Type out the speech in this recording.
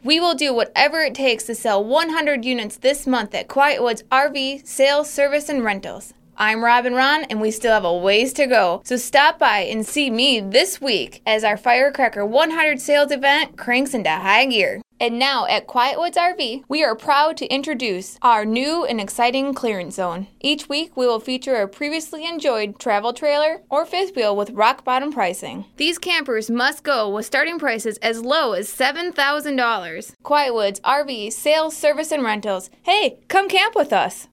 We will do whatever it takes to sell 100 units this month at Quiet Woods RV Sales, Service, and Rentals. I'm Robin Ron, and we still have a ways to go. So stop by and see me this week as our Firecracker 100 sales event cranks into high gear. And now at Quiet Woods RV, we are proud to introduce our new and exciting clearance zone. Each week, we will feature a previously enjoyed travel trailer or fifth wheel with rock bottom pricing. These campers must go with starting prices as low as $7,000. Quiet Woods RV Sales, Service, and Rentals. Hey, come camp with us.